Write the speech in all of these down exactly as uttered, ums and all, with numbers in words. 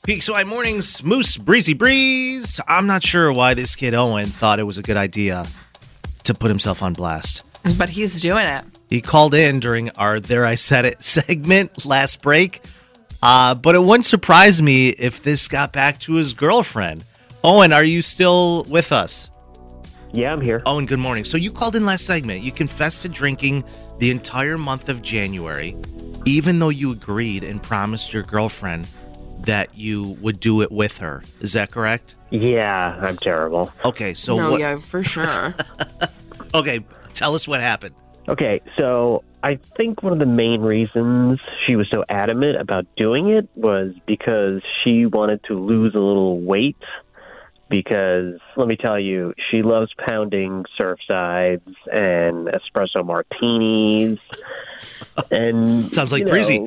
P X Y Mornings, Moose Breezy Breeze. I'm not sure why this kid Owen thought it was a good idea to put himself on blast. But he's doing it. He called in during our There I Said It segment last break. Uh, but it wouldn't surprise me if this got back to his girlfriend. Owen, are you still with us? Yeah, I'm here. Owen, good morning. So you called in last segment. You confessed to drinking the entire month of January, even though you agreed and promised your girlfriend that you would do it with her. Is that correct? Yeah, I'm terrible. Okay, so no, what? yeah, for sure. Okay, tell us what happened. Okay, so I think one of the main reasons she was so adamant about doing it was because she wanted to lose a little weight. Because, let me tell you, she loves pounding Surfsides and espresso martinis. And sounds like you know, Breezy.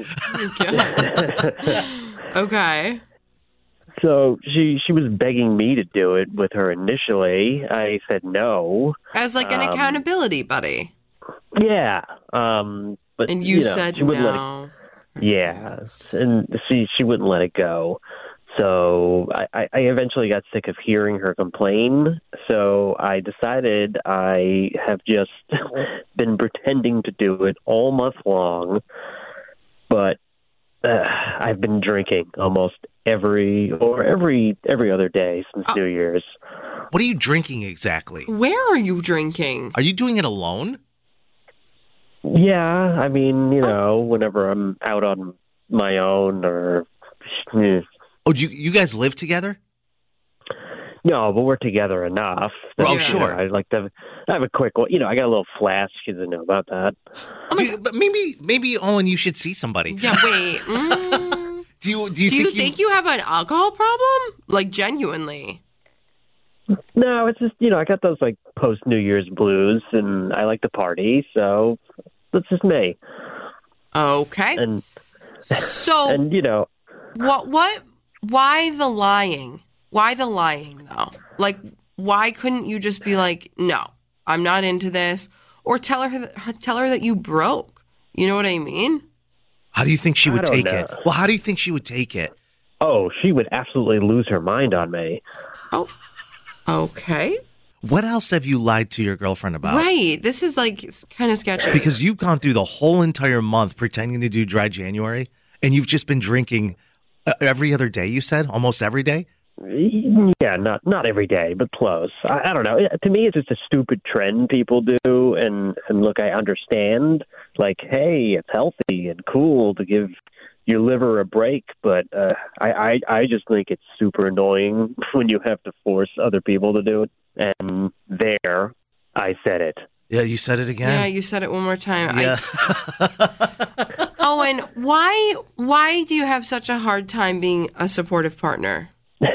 Okay. So she she was begging me to do it with her initially. I said no. As like an Um, accountability buddy. Yeah, um, but And you, know, said she wouldn't let it- no. Yeah, and she she wouldn't let it go. So I, I I eventually got sick of hearing her complain. So I decided I have just been pretending to do it all month long, but uh, I've been drinking almost every or every every other day since Oh. New Year's. What are you drinking exactly? Where are you drinking? Are you doing it alone? Yeah, I mean, you know, whenever I'm out on my own or. eh, Oh, do you, you guys live together? No, but we're together enough. that, Oh, you sure. know, I like to have a quick one. You know, I got a little flask. You didn't know about that. Do you- but maybe, maybe Owen, you should see somebody. Yeah, wait. Mm. Do you do you, Do you think, think you have an alcohol problem? Like, genuinely? No, it's just, you know, I got those like post New Year's blues, and I like to party, so that's just me. Okay. And So, and you know, what, what, why the lying? Why the lying, though? Like, why couldn't you just be like, no, I'm not into this? Or tell her, that- tell her that you broke. You know what I mean? How do you think she I would don't take know. it? Well, how do you think she would take it? oh, she would absolutely lose her mind on me. Oh, okay. What else have you lied to your girlfriend about? Right. This is like kind of sketchy. Because you've gone through the whole entire month pretending to do dry January, and you've just been drinking uh, every other day, you said? Almost every day? Yeah, not not every day, but close. I, I don't know. To me, it's just a stupid trend people do, and and look, I understand. Like, hey, it's healthy and cool to give your liver a break, but uh, I, I I just think it's super annoying when you have to force other people to do it. And there, I said it. Yeah, you said it again? Yeah, you said it one more time. Yeah. I, Owen, why why do you have such a hard time being a supportive partner?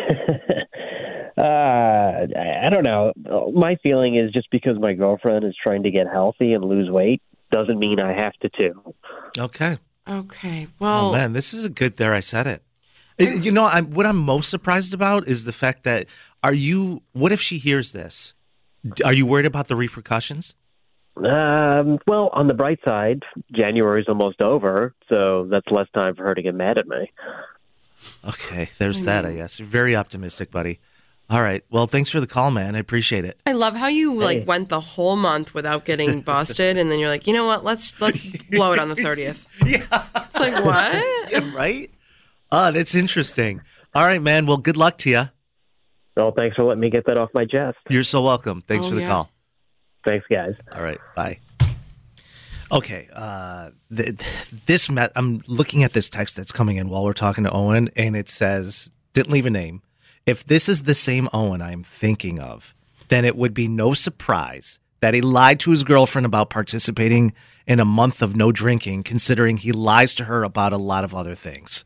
uh, I, I don't know. My feeling is just because my girlfriend is trying to get healthy and lose weight doesn't mean I have to too. Okay. Okay. Well, Oh, man, this is a good There I Said It. It- You know, I'm, what I'm most surprised about is the fact that, are you, what if she hears this? Are you worried about the repercussions? Um, well, on the bright side, January's almost over, so that's less time for her to get mad at me. Okay, there's that, I guess. You're very optimistic, buddy. All right. Well, thanks for the call, man. I appreciate it. I love how you Hey. like went the whole month without getting busted, and then you're like, you know what? Let's let's blow it on the thirtieth. Yeah. It's like what? Yeah, right? Oh, that's interesting. All right, man. Well, good luck to you. Well, thanks for letting me get that off my chest. You're so welcome. Thanks Oh, for the yeah. call. Thanks, guys. All right. Bye. Okay. Uh, th- th- this me- I'm looking at this text that's coming in while we're talking to Owen, and it says, didn't leave a name. If this is the same Owen I'm thinking of, then it would be no surprise that he lied to his girlfriend about participating in a month of no drinking, considering he lies to her about a lot of other things.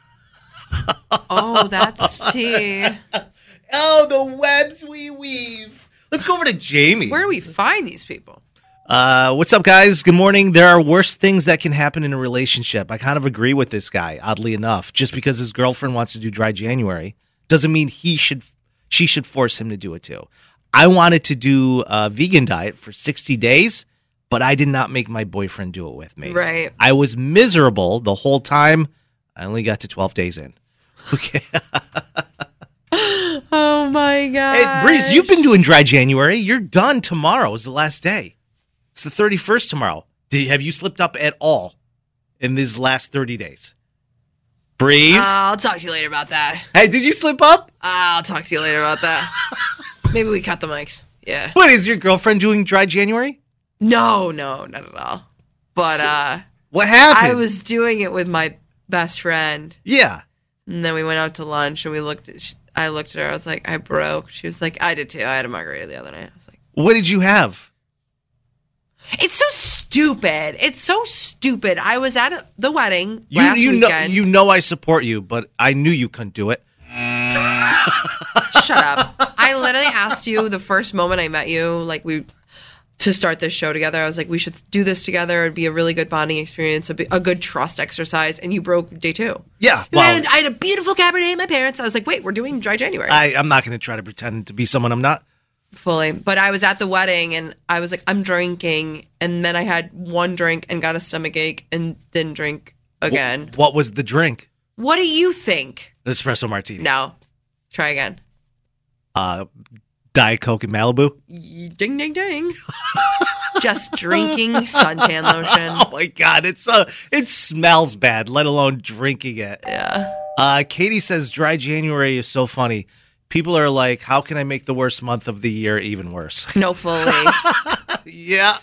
Oh, that's tea. Oh, the webs we weave. Let's go over to Jamie. Where do we find these people? Uh, what's up, guys? Good morning. There are worse things that can happen in a relationship. I kind of agree with this guy, oddly enough. Just because his girlfriend wants to do dry January doesn't mean he should, she should force him to do it too. I wanted to do a vegan diet for sixty days, but I did not make my boyfriend do it with me. Right. I was miserable the whole time. I only got to twelve days in. Okay. Oh my god. Hey, Breeze, you've been doing dry January. You're done tomorrow is the last day. It's the thirty-first tomorrow. Did, have you slipped up at all in these last thirty days? Breeze? Uh, I'll talk to you later about that. Hey, did you slip up? I'll talk to you later about that. Maybe we cut the mics. Yeah. What, is your girlfriend doing dry January? No, no, not at all. But uh, What happened? I was doing it with my best friend. Yeah. And then we went out to lunch and we looked at, she, I looked at her. I was like, I broke. She was like, I did too. I had a margarita the other night. I was like, What did you have? it's so stupid. It's so stupid. I was at a, the wedding You, last you know, weekend. you know I support you, but I knew you couldn't do it. Shut up. I literally asked you the first moment I met you, like we, to start this show together. I was like, we should do this together. It'd be a really good bonding experience, a, a good trust exercise. And you broke day two. Yeah. You Well, had- I had a beautiful Cabernet. My parents. I was like, wait, we're doing dry January. I, I'm not going to try to pretend to be someone I'm not. Fully. But I was at the wedding and I was like, I'm drinking. And then I had one drink and got a stomach ache and didn't drink again. What was the drink? What do you think? An espresso martini. No. Try again. Uh, Diet Coke and Malibu. Ding, ding, ding. Just drinking suntan lotion. Oh my God, it's uh, it smells bad, let alone drinking it. Yeah. Uh, Katie says dry January is so funny. People are like, how can I make the worst month of the year even worse? No, fully. Yeah.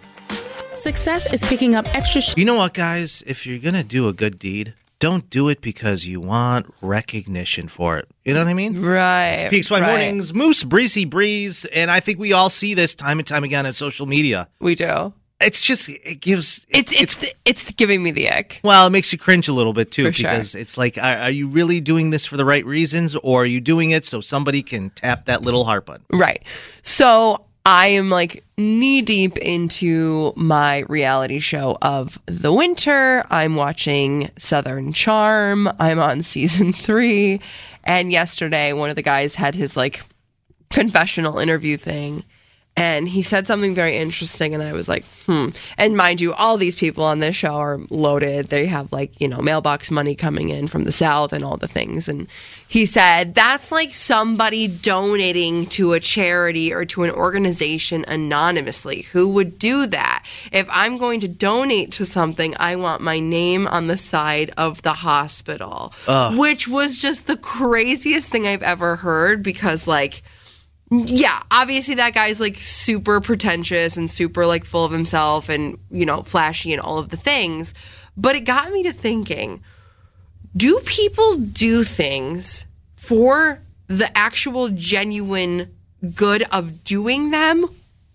Success is picking up extra sh- You know what, guys? If you're going to do a good deed, don't do it because you want recognition for it. You know what I mean? Right. Peaks by right. Mornings, Moose, Breezy Breeze, and I think we all see this time and time again on social media. We do. It's just, it gives... It's it's it's giving me the ick. Well, it makes you cringe a little bit, too, For sure. because it's like, are, are you really doing this for the right reasons, or are you doing it so somebody can tap that little heart button? Right. So I am like knee deep into my reality show of the winter. I'm watching Southern Charm. I'm on season three. And yesterday, one of the guys had his like confessional interview thing. And he said something very interesting, and I was like, hmm. And mind you, all these people on this show are loaded. They have, like, you know, mailbox money coming in from the South and all the things. And he said, that's like somebody donating to a charity or to an organization anonymously. Who would do that? If I'm going to donate to something, I want my name on the side of the hospital. Ugh. Which was just the craziest thing I've ever heard because, like, yeah, obviously that guy's like super pretentious and super like full of himself and, you know, flashy and all of the things. But it got me to thinking, do people do things for the actual genuine good of doing them?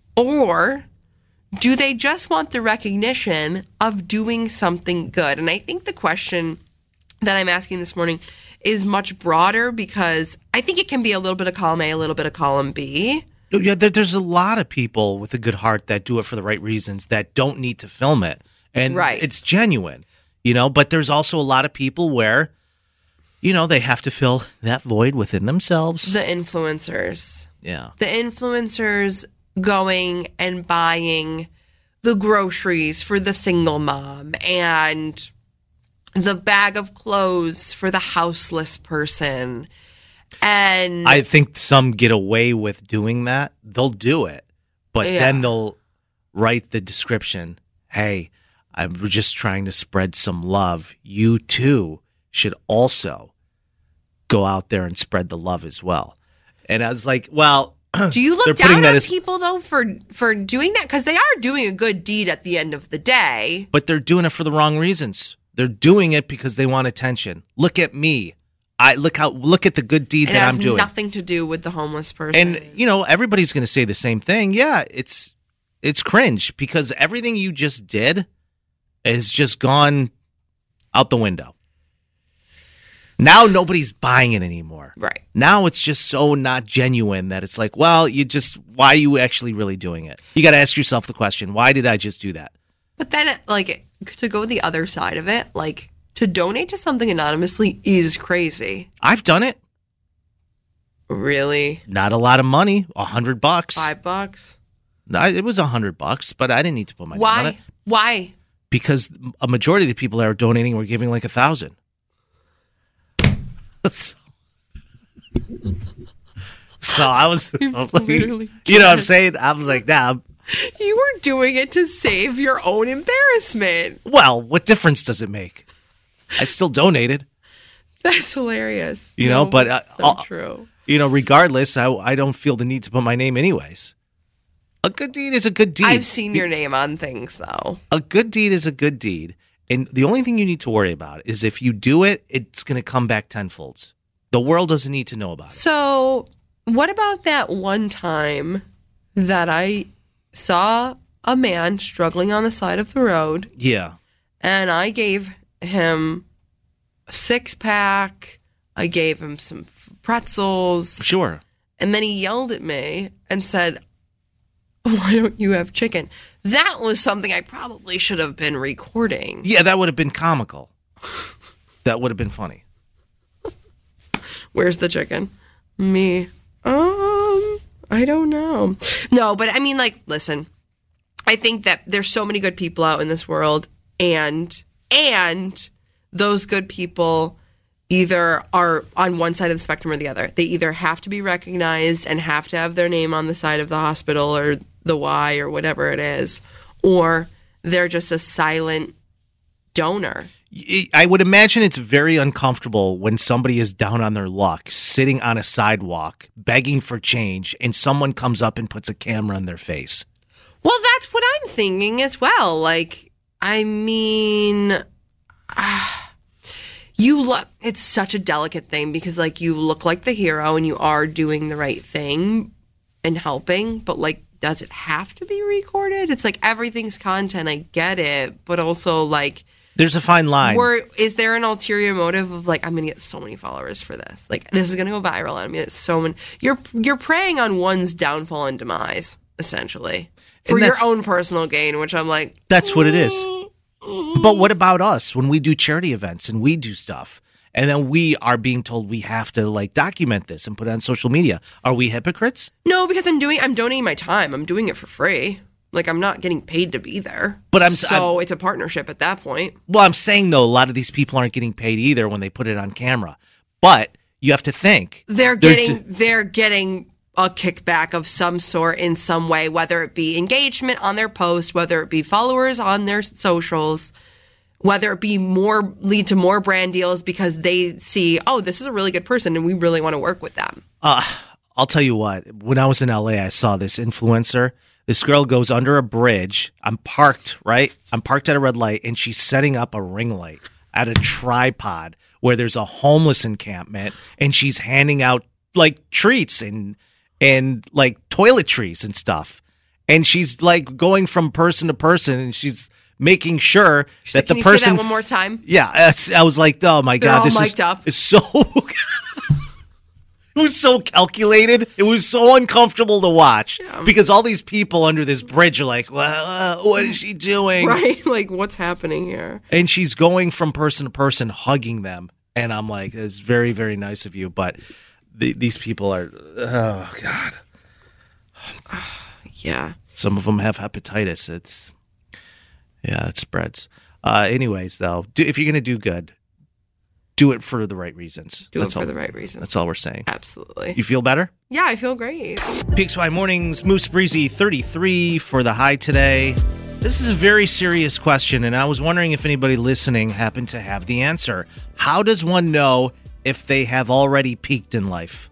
Or do they just want the recognition of doing something good? And I think the question that I'm asking this morning is much broader because I think it can be a little bit of column A, a little bit of column B. Yeah, there, there's a lot of people with a good heart that do it for the right reasons that don't need to film it. And Right. it's genuine, you know, but there's also a lot of people where, you know, they have to fill that void within themselves. The influencers. Yeah. The influencers going and buying the groceries for the single mom and the bag of clothes for the houseless person. And I think some get away with doing that. They'll do it, but Yeah. then they'll write the description. Hey, I'm just trying to spread some love. You too should also go out there and spread the love as well. And I was like, well, do you they're look putting down that on as- people though for for doing that? Because they are doing a good deed at the end of the day. but they're doing it for the wrong reasons. They're doing it because they want attention. Look at me. I look how look at the good deed It that has I'm doing. nothing to do with the homeless person. And you know, everybody's going to say the same thing. Yeah, it's it's cringe because everything you just did has just gone out the window. Now nobody's buying it anymore. right. Now it's just so not genuine that it's like, well, you just why are you actually really doing it? You got to ask yourself the question, why did I just do that? But then, like, to go the other side of it, like, to donate to something anonymously is crazy. I've done it. Really? Not a lot of money, a hundred bucks. Five bucks? I- It was a hundred bucks, but I didn't need to put my name on it. Why? Why? Because a majority of the people that are donating were giving like a thousand. so, so I was, I was like, literally you know what I'm saying? I was like, nah. I'm- You were doing it to save your own embarrassment. Well, what difference does it make? I still donated. That's hilarious. You know, No, but, uh, so I'll- true. You know, regardless, I, I don't feel the need to put my name anyways. A good deed is a good deed. I've seen your name on things though. A good deed is a good deed. And the only thing you need to worry about is if you do it, it's going to come back tenfold. The world doesn't need to know about it. So, what about that one time that I saw a man struggling on the side of the road Yeah. and I gave him a six pack, I gave him some pretzels, Sure. and then he yelled at me and said, "Why don't you have chicken?" That was something I probably should have been recording. Yeah, that would have been comical. That would have been funny. Where's the chicken? Me. Um, I don't know. No, but I mean, like, listen, I think that there's so many good people out in this world, and and those good people either are on one side of the spectrum or the other. They either have to be recognized and have to have their name on the side of the hospital or the Y or whatever it is, or they're just a silent donor. I would imagine it's very uncomfortable when somebody is down on their luck, sitting on a sidewalk, begging for change, and someone comes up and puts a camera in their face. Well, that's what I'm thinking as well. Like, I mean, ah, you look, it's such a delicate thing because, like, you look like the hero and you are doing the right thing and helping, but, like, does it have to be recorded? It's like everything's content. I get it. But also, like, There's a fine line. Or is there an ulterior motive of like, I'm going to get so many followers for this? Like, this is going to go viral. I'm going to get so many. You're, you're preying on one's downfall and demise, essentially, for And your that's- own personal gain, which I'm like, That's what it is. But what about us when we do charity events and we do stuff and then we are being told we have to like document this and put it on social media? Are we hypocrites? no, because I'm doing, I'm donating my time. I'm doing it for free. Like, I'm not getting paid to be there. But I'm- so it's a partnership at that point. Well, I'm saying though, a lot of these people aren't getting paid either when they put it on camera. But you have to think They're They're getting, d- they're getting a kickback of some sort in some way, whether it be engagement on their post, whether it be followers on their socials, whether it be more lead to more brand deals because they see, oh, this is a really good person and we really want to work with them. Uh, I'll tell you what, when I was in L A, I saw this influencer. This girl goes under a bridge. I'm parked, right? I'm parked at a red light, and she's setting up a ring light at a tripod where there's a homeless encampment, and she's handing out like treats and and like toiletries and stuff. And she's like going from person to person, and she's making sure She's that like, the Can you person say that one more time? Yeah, I I was like, oh my They're god, all this is, mic'd up. is so. It was so calculated. It was so uncomfortable to watch because all these people under this bridge are like, well, uh, what is she doing? Right? Like, what's happening here? And she's going from person to person, hugging them. And I'm like, it's very, very nice of you. But the, these people are, oh, God. Yeah. Some of them have hepatitis. It's, yeah, it spreads. Uh, anyways, though, do, if you're going to do good, do it for the right reasons. Do That's it for all, the right reason. That's all we're saying. Absolutely. You feel better? Yeah, I feel great. Peaks by Mornings, Moose Breezy thirty-three for the high today. This is a very serious question, and I was wondering if anybody listening happened to have the answer. How does one know if they have already peaked in life?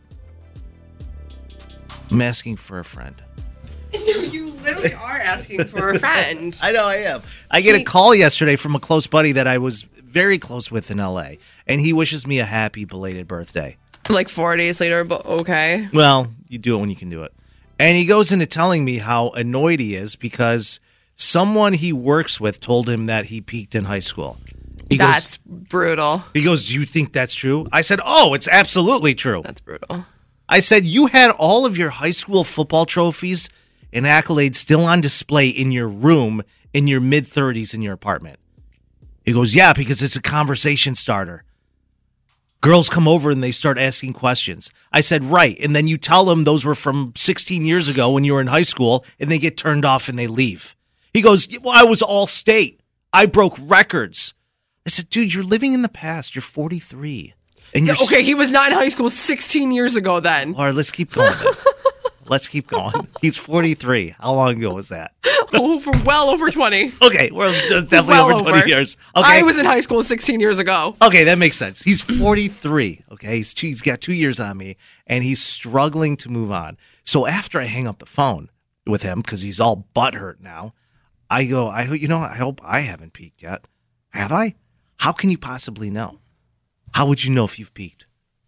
I'm asking for a friend. You literally are asking for a friend. I know I am. I get a call yesterday from a close buddy that I was very close with in L A, and he wishes me a happy belated birthday. Like four days later, but okay. Well, you do it when you can do it. And he goes into telling me how annoyed he is because someone he works with told him that he peaked in high school. He That's goes, brutal. He goes, do you think that's true? I said, oh, it's absolutely true. That's brutal. I said, you had all of your high school football trophies and accolades still on display in your room in your mid-thirties in your apartment. He goes, yeah, because it's a conversation starter. Girls come over and they start asking questions. I said, right. And then you tell them those were from sixteen years ago when you were in high school, and they get turned off and they leave. He goes, well, I was all state. I broke records. I said, dude, you're living in the past. You're forty-three. And Yeah, you're okay, he was not in high school sixteen years ago then. All right, let's keep going. Then. Let's keep going. He's forty-three. How long ago was that? Oh, for well over twenty. Okay, we're definitely Well over twenty over. years. Okay. I was in high school sixteen years ago. Okay, that makes sense. He's forty-three. Okay, he's two, he's got two years on me, and he's struggling to move on. So after I hang up the phone with him, because he's all butthurt now, I go, I you know, I hope I haven't peaked yet. Have I? How can you possibly know? How would you know if you've peaked?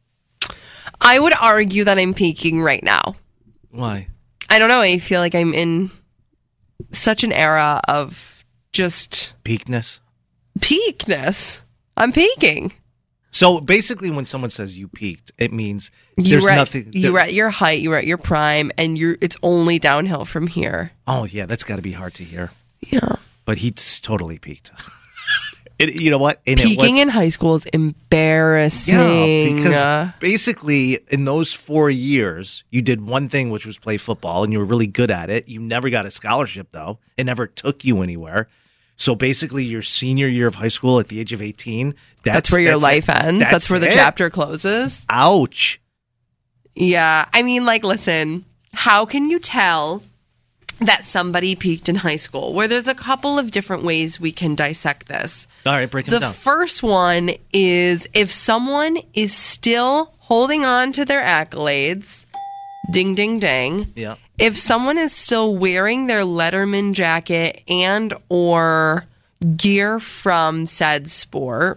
I would argue that I'm peaking right now. Why? I don't know. I feel like I'm in such an era of just Peakness? peakness. I'm peaking. So basically, when someone says you peaked, it means You there's were at, nothing. you were at your height. You were at your prime, and you're. It's only downhill from here. Oh, yeah, that's got to be hard to hear. Yeah. But he's totally peaked. It, you know what? And it Peaking was, in high school is embarrassing. Yeah, because Uh, basically in those four years, you did one thing, which was play football, and you were really good at it. You never got a scholarship, though. It never took you anywhere. So basically, your senior year of high school at the age of eighteen, that's, that's where your that's life it. ends. That's, That's where the it. chapter closes. Ouch. Yeah. I mean, like, listen, how can you tell that somebody peaked in high school? Where there's a couple of different ways we can dissect this. All right, break them The down. first one is if someone is still holding on to their accolades, ding, ding, ding. Yeah. If someone is still wearing their Letterman jacket and or gear from said sport,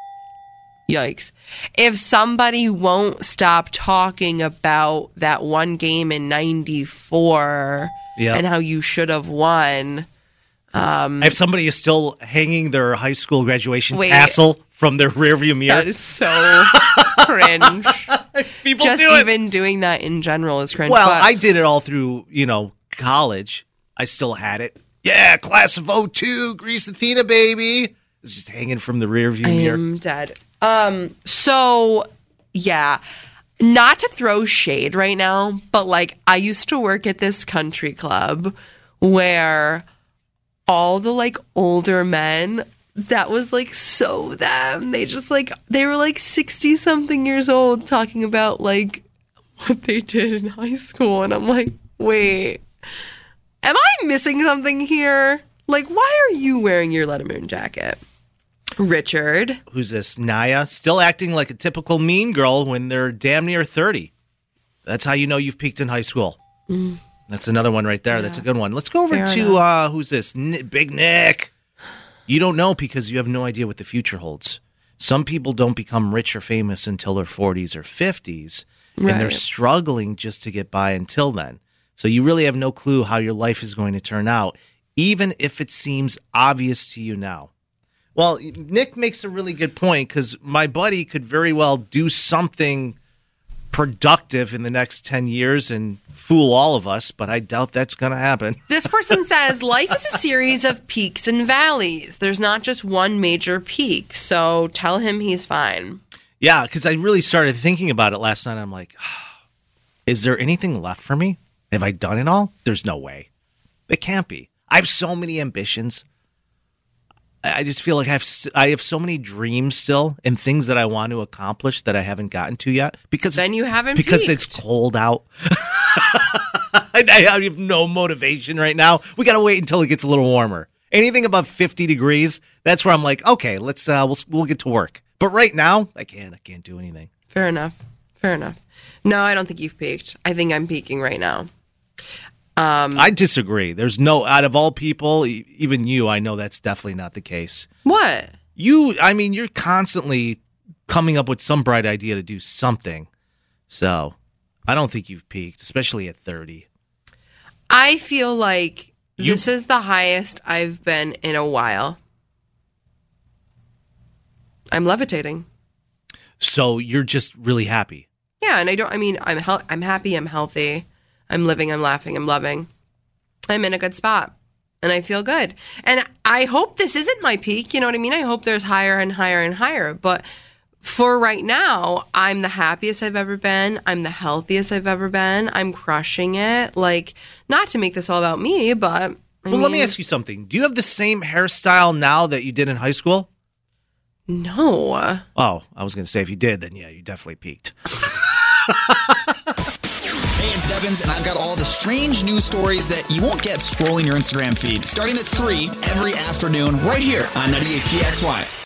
yikes. If somebody won't stop talking about that one game in ninety-four Yeah. and how you should have won. If somebody is still hanging their high school graduation Wait. tassel from their rearview mirror, That is so cringe. people Just do it. even doing that in general is cringe. Well, but I did it all through, you know, college. I still had it. Yeah, class of oh two, Grease Athena, baby. It's just hanging from the rearview I mirror. am dead. Um, so yeah. Not to throw shade right now, but like I used to work at this country club where all the like older men, that was like so them. They just like they were like sixty something years old talking about like what they did in high school, and I'm like, wait, am I missing something here? Like, why are you wearing your Letterman jacket? Richard. Who's this? Naya, still acting like a typical mean girl when they're damn near thirty. That's how you know you've peaked in high school. Mm. That's another one right there. That's a good one. Let's go over Fair to, uh, who's this? N- Big Nick. You don't know because you have no idea what the future holds. Some people don't become rich or famous until their forties or fifties, and they're Right. struggling just to get by until then. So you really have no clue how your life is going to turn out, even if it seems obvious to you now. Well, Nick makes a really good point because my buddy could very well do something productive in the next ten years and fool all of us, but I doubt that's going to happen. This person says life is a series of peaks and valleys. There's not just one major peak. So tell him he's fine. Yeah, because I really started thinking about it last night. I'm like, is there anything left for me? Have I done it all? There's no way. It can't be. I have so many ambitions. I just feel like I have I have so many dreams still and things that I want to accomplish that I haven't gotten to yet because Then it's, you haven't because peaked. it's cold out. I have no motivation right now. We got to wait until it gets a little warmer. Anything above fifty degrees, that's where I'm like, okay, let's uh, we'll we'll get to work. But right now, I can't. I can't do anything. Fair enough. Fair enough. No, I don't think you've peaked. I think I'm peaking right now. Um, I disagree. There's no out of all people, e- even you. I know that's definitely not the case. what? You, I mean, you're constantly coming up with some bright idea to do something. So, I don't think you've peaked, especially at thirty. I feel like You- this is the highest I've been in a while. I'm levitating. So you're just really happy. Yeah, and I don't. I mean, I'm hel- I'm happy. I'm healthy. I'm living. I'm laughing. I'm loving. I'm in a good spot, and I feel good. And I hope this isn't my peak. You know what I mean? I hope there's higher and higher and higher. But for right now, I'm the happiest I've ever been. I'm the healthiest I've ever been. I'm crushing it. Like, not to make this all about me, but I Well, let me mean, ask you something. Do you have the same hairstyle now that you did in high school? No. Oh, I was going to say if you did, then yeah, you definitely peaked. Hey, it's Devins, and I've got all the strange news stories that you won't get scrolling your Instagram feed. Starting at three every afternoon, right here on ninety-eight P X Y.